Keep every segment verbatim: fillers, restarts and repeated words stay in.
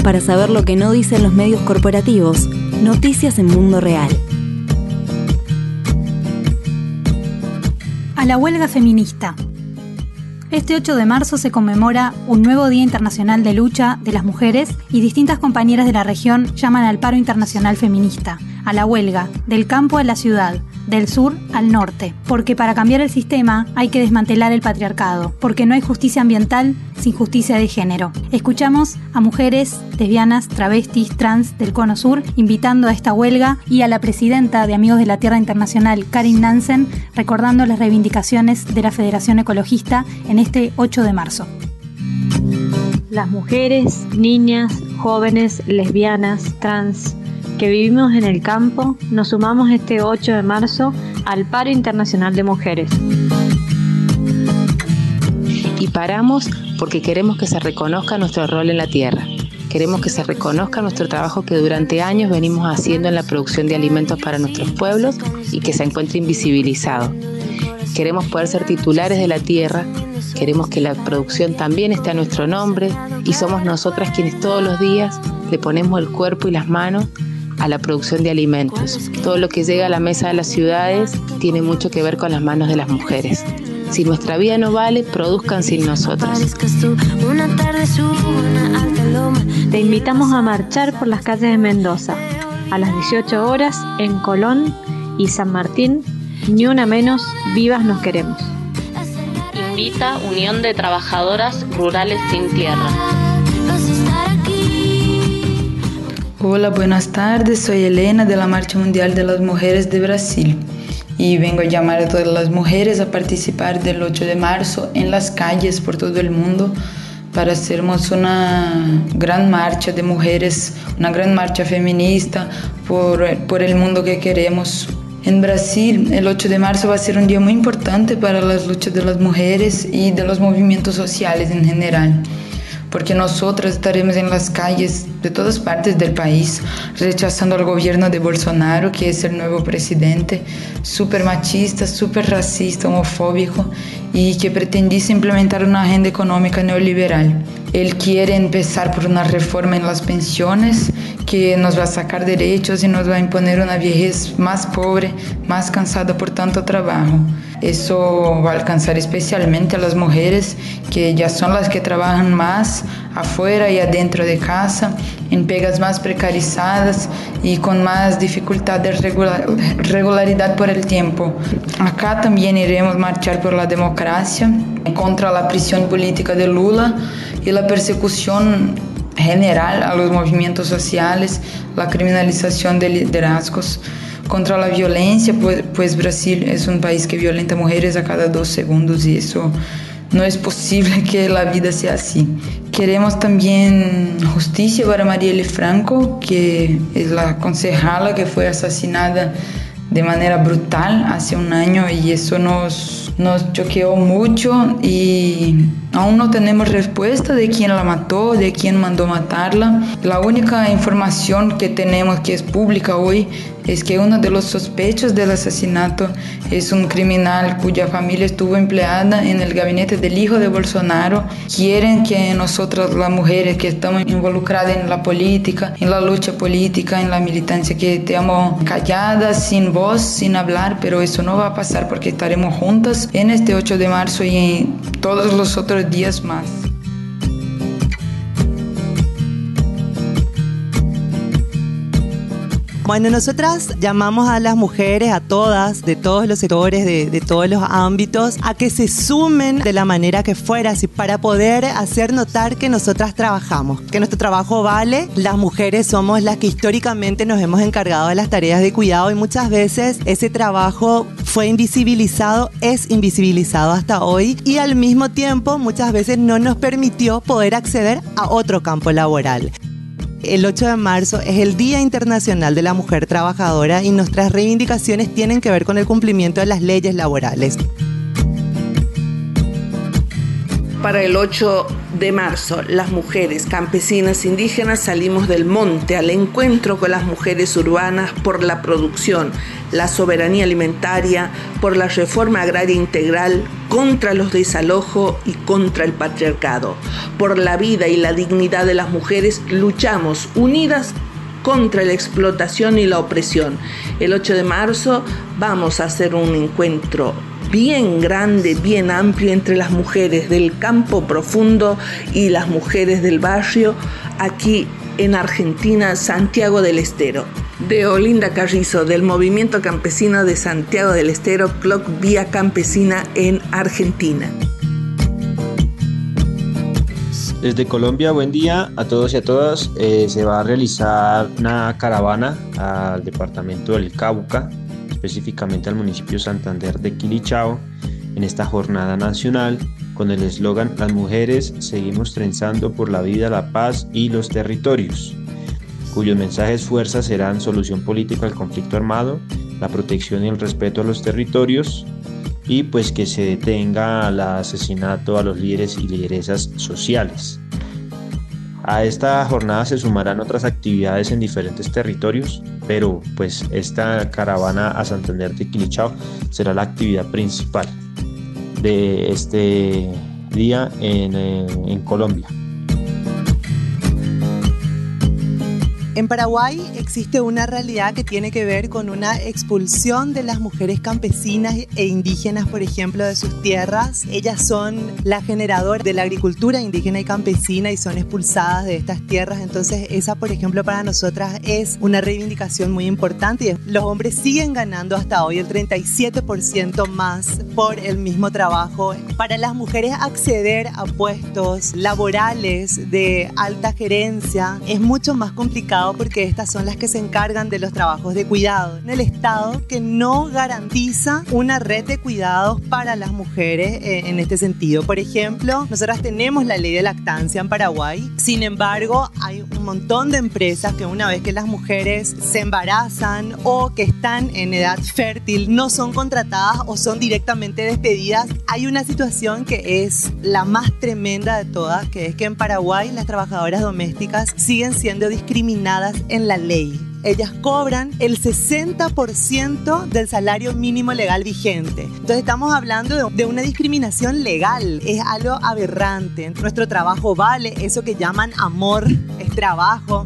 Para saber lo que no dicen los medios corporativos, noticias en Mundo Real. A la huelga feminista. Este ocho de marzo se conmemora un nuevo Día Internacional de Lucha de las Mujeres y distintas compañeras de la región llaman al paro internacional feminista, a la huelga, del campo a la ciudad, del sur al norte, porque para cambiar el sistema hay que desmantelar el patriarcado, porque no hay justicia ambiental sin justicia de género. Escuchamos a mujeres, lesbianas, travestis, trans del Cono Sur invitando a esta huelga y a la presidenta de Amigos de la Tierra Internacional, Karin Nansen, recordando las reivindicaciones de la Federación Ecologista en este ocho de marzo. Las mujeres, niñas, jóvenes, lesbianas, trans, que vivimos en el campo, nos sumamos este ocho de marzo al paro internacional de mujeres. Y paramos porque queremos que se reconozca nuestro rol en la tierra. Queremos que se reconozca nuestro trabajo que durante años venimos haciendo en la producción de alimentos para nuestros pueblos y que se encuentre invisibilizado. Queremos poder ser titulares de la tierra, queremos que la producción también esté a nuestro nombre y somos nosotras quienes todos los días le ponemos el cuerpo y las manos a la producción de alimentos. Todo lo que llega a la mesa de las ciudades tiene mucho que ver con las manos de las mujeres. Si nuestra vida no vale, produzcan sin nosotras. Te invitamos a marchar por las calles de Mendoza. A las dieciocho horas en Colón y San Martín, ni una menos, vivas nos queremos. Invita Unión de Trabajadoras Rurales Sin Tierra. Hola, buenas tardes. Soy Elena de la Marcha Mundial de las Mujeres de Brasil y vengo a llamar a todas las mujeres a participar del ocho de marzo en las calles por todo el mundo para hacernos una gran marcha de mujeres, una gran marcha feminista por, por el mundo que queremos. En Brasil, el ocho de marzo va a ser un día muy importante para las luchas de las mujeres y de los movimientos sociales en general, porque nosotras estaremos en las calles de todas partes del país rechazando al gobierno de Bolsonaro, que es el nuevo presidente, súper machista, súper racista, homofóbico y que pretendiese implementar una agenda económica neoliberal. Él quiere empezar por una reforma en las pensiones que nos va a sacar derechos y nos va a imponer una vejez más pobre, más cansada por tanto trabajo. Eso va a alcanzar especialmente a las mujeres, que ya son las que trabajan más afuera y adentro de casa, en pegas más precarizadas y con más dificultad de regular, regularidad por el tiempo. Acá también iremos marchar por la democracia, contra la prisión política de Lula y la persecución general a los movimientos sociales, la criminalización de liderazgos, contra la violencia, pues, pues Brasil es un país que violenta mujeres a cada dos segundos y eso no es posible que la vida sea así. Queremos también justicia para Marielle Franco, que es la concejala que fue asesinada de manera brutal hace un año y eso nos, nos choqueó mucho y aún no tenemos respuesta de quién la mató, de quién mandó matarla. La única información que tenemos que es pública hoy es que uno de los sospechosos del asesinato es un criminal cuya familia estuvo empleada en el gabinete del hijo de Bolsonaro. Quieren que nosotras las mujeres que estamos involucradas en la política, en la lucha política, en la militancia, que estemos calladas, sin voz, sin hablar, pero eso no va a pasar porque estaremos juntas en este ocho de marzo y en todos los otros días más. Bueno, nosotras llamamos a las mujeres, a todas, de todos los sectores, de, de todos los ámbitos, a que se sumen de la manera que fuera, así, para poder hacer notar que nosotras trabajamos, que nuestro trabajo vale. Las mujeres somos las que históricamente nos hemos encargado de las tareas de cuidado y muchas veces ese trabajo fue invisibilizado, es invisibilizado hasta hoy y al mismo tiempo muchas veces no nos permitió poder acceder a otro campo laboral. El ocho de marzo es el Día Internacional de la Mujer Trabajadora y nuestras reivindicaciones tienen que ver con el cumplimiento de las leyes laborales. Para el ocho de marzo, las mujeres campesinas indígenas salimos del monte al encuentro con las mujeres urbanas por la producción, la soberanía alimentaria, por la reforma agraria integral, contra los desalojos y contra el patriarcado. Por la vida y la dignidad de las mujeres luchamos unidas contra la explotación y la opresión. El ocho de marzo vamos a hacer un encuentro bien grande, bien amplio entre las mujeres del campo profundo y las mujeres del barrio, aquí en Argentina, Santiago del Estero. De Olinda Carrizo, del Movimiento Campesino de Santiago del Estero, C L O C Vía Campesina en Argentina. Desde Colombia, buen día a todos y a todas. Eh, se va a realizar una caravana al departamento del Cauca, específicamente al municipio Santander de Quilichao, en esta jornada nacional con el eslogan "Las mujeres seguimos trenzando por la vida, la paz y los territorios", cuyos mensajes fuerza serán solución política al conflicto armado, la protección y el respeto a los territorios, y pues que se detenga el asesinato a los líderes y lideresas sociales. A esta jornada se sumarán otras actividades en diferentes territorios, pero pues esta caravana a Santander de Quilichao será la actividad principal de este día en, en, en Colombia. En Paraguay existe una realidad que tiene que ver con una expulsión de las mujeres campesinas e indígenas, por ejemplo, de sus tierras. Ellas son la generadora de la agricultura indígena y campesina y son expulsadas de estas tierras. Entonces esa, por ejemplo, para nosotras es una reivindicación muy importante. Los hombres siguen ganando hasta hoy el treinta y siete por ciento más por el mismo trabajo. Para las mujeres acceder a puestos laborales de alta gerencia es mucho más complicado, porque estas son las que se encargan de los trabajos de cuidado en el Estado, que no garantiza una red de cuidados para las mujeres eh, en este sentido. Por ejemplo, nosotras tenemos la ley de lactancia en Paraguay, sin embargo hay un montón de empresas que una vez que las mujeres se embarazan o que están en edad fértil no son contratadas o son directamente despedidas. Hay una situación que es la más tremenda de todas, que es que en Paraguay las trabajadoras domésticas siguen siendo discriminadas en la ley. Ellas cobran el sesenta por ciento del salario mínimo legal vigente. Entonces estamos hablando de, de una discriminación legal. Es algo aberrante. Nuestro trabajo vale, eso que llaman amor, es trabajo.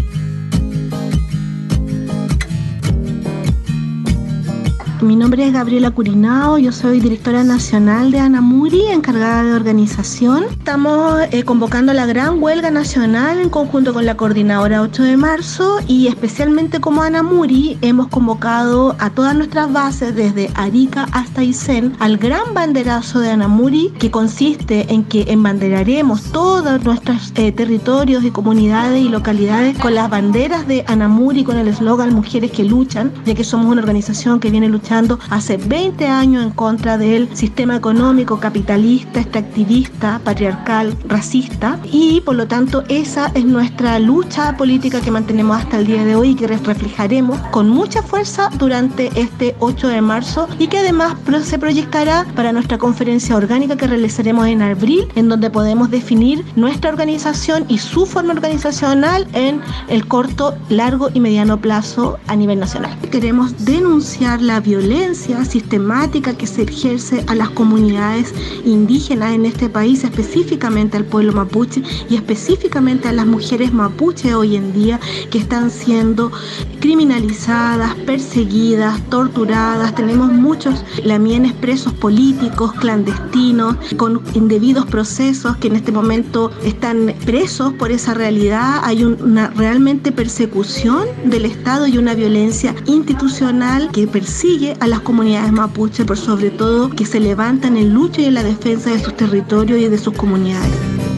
Mi nombre es Gabriela Curinao, yo soy directora nacional de ANAMURI, encargada de organización. Estamos eh, convocando la gran huelga nacional en conjunto con la coordinadora ocho de marzo, y especialmente como ANAMURI hemos convocado a todas nuestras bases desde Arica hasta Aysén al gran banderazo de ANAMURI, que consiste en que embanderaremos todos nuestros eh, territorios y comunidades y localidades con las banderas de ANAMURI, con el eslogan "Mujeres que luchan", ya que somos una organización que viene luchando hace veinte años en contra del sistema económico capitalista, extractivista, patriarcal, racista, y por lo tanto esa es nuestra lucha política que mantenemos hasta el día de hoy y que reflejaremos con mucha fuerza durante este ocho de marzo, y que además se proyectará para nuestra conferencia orgánica que realizaremos en abril, en donde podemos definir nuestra organización y su forma organizacional en el corto, largo y mediano plazo a nivel nacional. Queremos denunciar la violencia violencia sistemática que se ejerce a las comunidades indígenas en este país, específicamente al pueblo mapuche y específicamente a las mujeres mapuche hoy en día, que están siendo criminalizadas, perseguidas, torturadas. Tenemos muchos lamienes presos políticos, clandestinos, con indebidos procesos, que en este momento están presos por esa realidad. Hay una realmente persecución del Estado y una violencia institucional que persigue a las comunidades mapuche, por sobre todo que se levantan en lucha y en la defensa de sus territorios y de sus comunidades.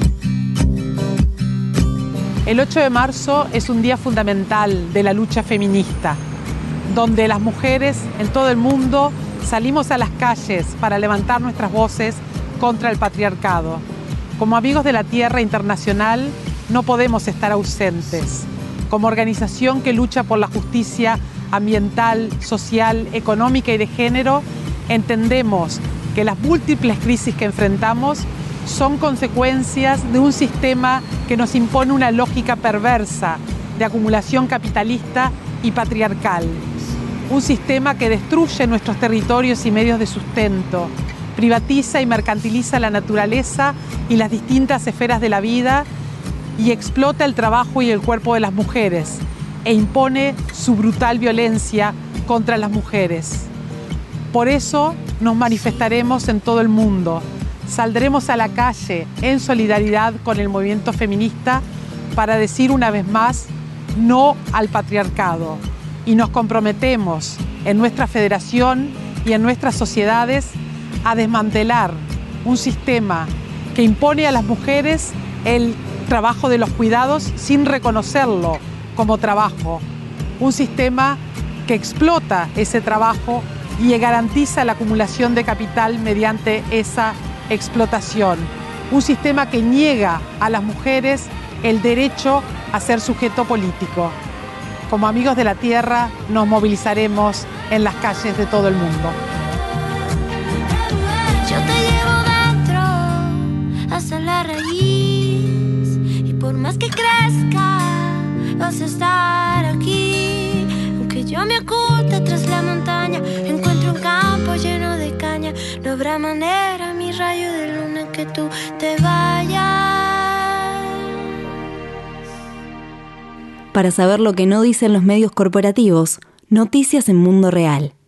El ocho de marzo es un día fundamental de la lucha feminista, donde las mujeres en todo el mundo salimos a las calles para levantar nuestras voces contra el patriarcado. Como Amigos de la Tierra Internacional no podemos estar ausentes. Como organización que lucha por la justicia ambiental, social, económica y de género, entendemos que las múltiples crisis que enfrentamos son consecuencias de un sistema que nos impone una lógica perversa de acumulación capitalista y patriarcal. Un sistema que destruye nuestros territorios y medios de sustento, privatiza y mercantiliza la naturaleza y las distintas esferas de la vida y explota el trabajo y el cuerpo de las mujeres e impone su brutal violencia contra las mujeres. Por eso nos manifestaremos en todo el mundo. Saldremos a la calle en solidaridad con el movimiento feminista para decir una vez más no al patriarcado. Y nos comprometemos en nuestra federación y en nuestras sociedades a desmantelar un sistema que impone a las mujeres el trabajo de los cuidados sin reconocerlo como trabajo. Un sistema que explota ese trabajo y garantiza la acumulación de capital mediante esa explotación. Un sistema que niega a las mujeres el derecho a ser sujeto político. Como Amigos de la Tierra nos movilizaremos en las calles de todo el mundo. Yo te llevo dentro hasta la raíz y por más que crezca vas a estar aquí. Aunque yo me oculte tras la montaña, encuentro un campo lleno de caña. No habrá manera, mi rayo de luna, que tú te vayas. Para saber lo que no dicen los medios corporativos, noticias en Mundo Real.